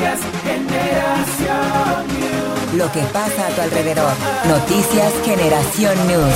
Noticias Generación News. Lo que pasa a tu alrededor. Noticias Generación News.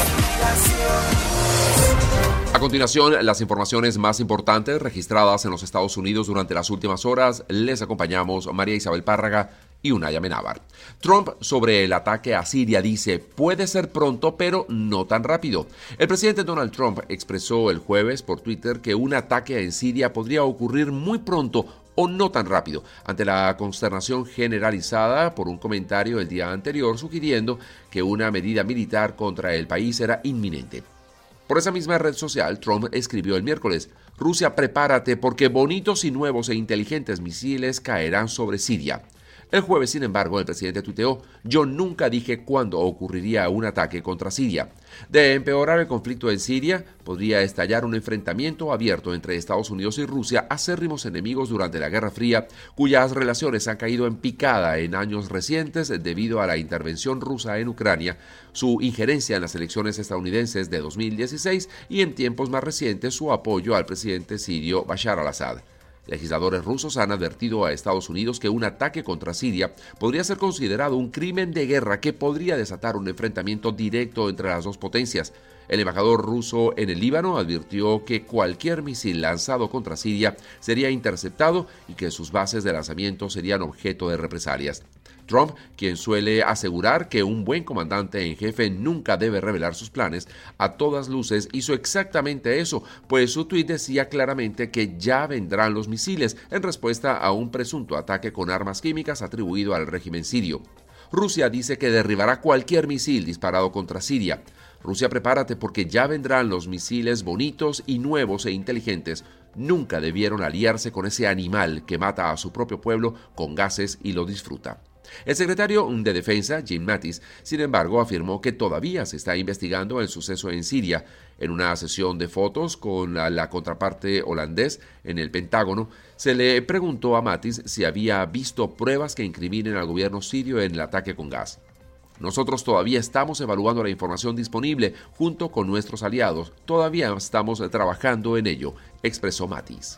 A continuación, las informaciones más importantes registradas en los Estados Unidos durante las últimas horas. Les acompañamos María Isabel Párraga y Unaya Menábar. Trump sobre el ataque a Siria dice, puede ser pronto, pero no tan rápido. El presidente Donald Trump expresó el jueves por Twitter que un ataque en Siria podría ocurrir muy pronto o no tan rápido, ante la consternación generalizada por un comentario el día anterior sugiriendo que una medida militar contra el país era inminente. Por esa misma red social, Trump escribió el miércoles, Rusia, prepárate porque bonitos y nuevos e inteligentes misiles caerán sobre Siria. El jueves, sin embargo, el presidente tuiteó, yo nunca dije cuándo ocurriría un ataque contra Siria. De empeorar el conflicto en Siria, podría estallar un enfrentamiento abierto entre Estados Unidos y Rusia, acérrimos enemigos durante la Guerra Fría, cuyas relaciones han caído en picada en años recientes debido a la intervención rusa en Ucrania, su injerencia en las elecciones estadounidenses de 2016 y en tiempos más recientes su apoyo al presidente sirio Bashar al-Assad. Legisladores rusos han advertido a Estados Unidos que un ataque contra Siria podría ser considerado un crimen de guerra que podría desatar un enfrentamiento directo entre las dos potencias. El embajador ruso en el Líbano advirtió que cualquier misil lanzado contra Siria sería interceptado y que sus bases de lanzamiento serían objeto de represalias. Trump, quien suele asegurar que un buen comandante en jefe nunca debe revelar sus planes, a todas luces hizo exactamente eso, pues su tuit decía claramente que ya vendrán los misiles en respuesta a un presunto ataque con armas químicas atribuido al régimen sirio. Rusia dice que derribará cualquier misil disparado contra Siria. Rusia, prepárate porque ya vendrán los misiles bonitos y nuevos e inteligentes. Nunca debieron aliarse con ese animal que mata a su propio pueblo con gases y lo disfruta. El secretario de Defensa, Jim Mattis, sin embargo, afirmó que todavía se está investigando el suceso en Siria. En una sesión de fotos con la contraparte holandés en el Pentágono, se le preguntó a Mattis si había visto pruebas que incriminen al gobierno sirio en el ataque con gas. Nosotros todavía estamos evaluando la información disponible junto con nuestros aliados. Todavía estamos trabajando en ello, expresó Mattis.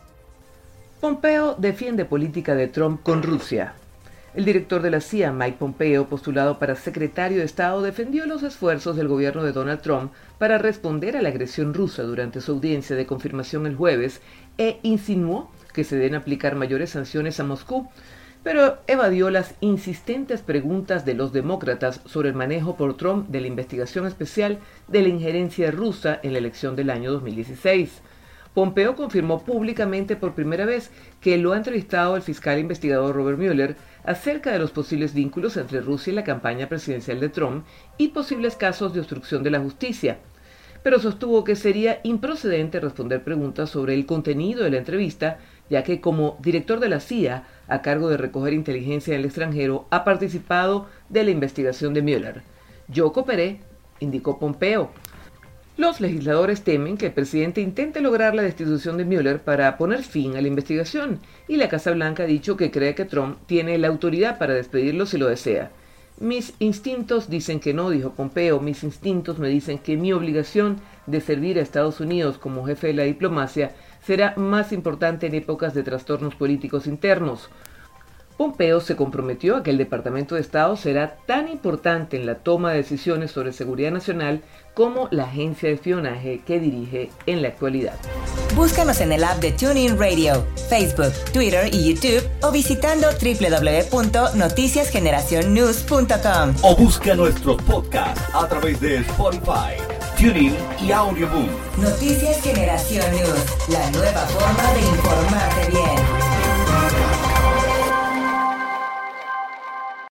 Pompeo defiende política de Trump con Rusia. El director de la CIA, Mike Pompeo, postulado para secretario de Estado, defendió los esfuerzos del gobierno de Donald Trump para responder a la agresión rusa durante su audiencia de confirmación el jueves e insinuó que se deben aplicar mayores sanciones a Moscú, pero evadió las insistentes preguntas de los demócratas sobre el manejo por Trump de la investigación especial de la injerencia rusa en la elección del año 2016. Pompeo confirmó públicamente por primera vez que lo ha entrevistado el fiscal investigador Robert Mueller acerca de los posibles vínculos entre Rusia y la campaña presidencial de Trump y posibles casos de obstrucción de la justicia, pero sostuvo que sería improcedente responder preguntas sobre el contenido de la entrevista, ya que como director de la CIA, a cargo de recoger inteligencia en el extranjero, ha participado de la investigación de Mueller. Yo cooperé, indicó Pompeo. Los legisladores temen que el presidente intente lograr la destitución de Mueller para poner fin a la investigación, y la Casa Blanca ha dicho que cree que Trump tiene la autoridad para despedirlo si lo desea. Mis instintos dicen que no, dijo Pompeo, mis instintos me dicen que mi obligación de servir a Estados Unidos como jefe de la diplomacia será más importante en épocas de trastornos políticos internos. Pompeo se comprometió a que el Departamento de Estado será tan importante en la toma de decisiones sobre seguridad nacional como la agencia de espionaje que dirige en la actualidad. Búscanos en el app de TuneIn Radio, Facebook, Twitter y YouTube o visitando www.noticiasgeneracionnews.com. O busca nuestros podcasts a través de Spotify, TuneIn y Audioboom. Noticias Generación News, la nueva forma de informar.